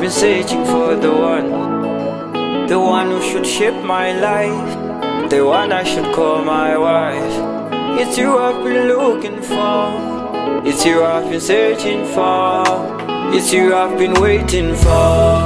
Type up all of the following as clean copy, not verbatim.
been searching for the one who should shape my life, the one I should call my wife. It's you I've been looking for, it's you I've been searching for, it's you I've been waiting for.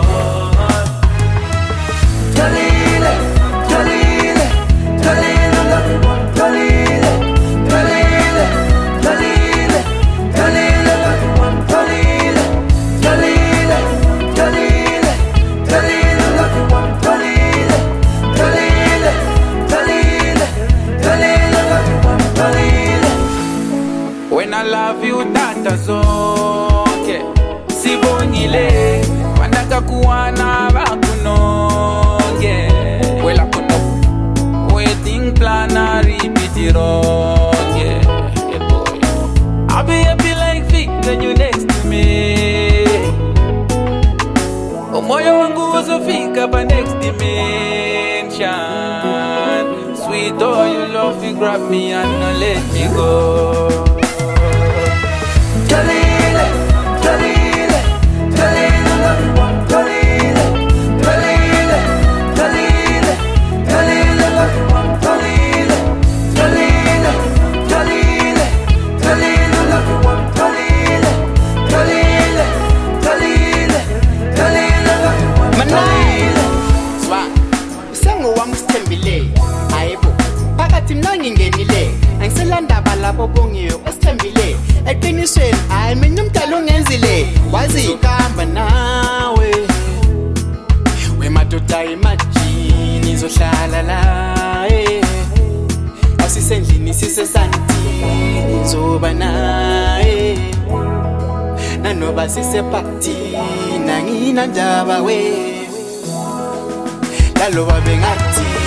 Dalile, Dalile, Dalile, love you one, Dalile, Dalile, Dalile, Dalile, love you one, Dalile, Dalile, Dalile, Dalile, love you one, Dalile, Dalile, Dalile, Dalile, love you one, Dalile. When I love you, that's okay. Sibongile, wanaka kuwana bakunonge. Well, I could know. Waiting plan, I repeat it all. Yeah, boy. I'll be happy like Vic when you next to me. Oh, moyo wangu uzofika pa next dimension. Sweet, oh, you love you grab me and not let me go. Dalile, Dalile, Dalile, love you one, Dalile, Dalile, Dalile, Dalile, love you one, Dalile, Dalile, Dalile, Dalile, love you one, Dalile, Dalile, Dalile, Dalile, love you one, Dalile. Swa, usengo wami usithembile, hayibo, phakathi mina ngingenile, angiselanda balabo bongiyo usithembile, eqinisweni hayi mina umdala ungenzile, wazi ukahamba nawe, wemadoda imajini izohlala la, asisendlini sisesandini zoba naye, nanoba sisephathini anginandaba we, laloba bengathi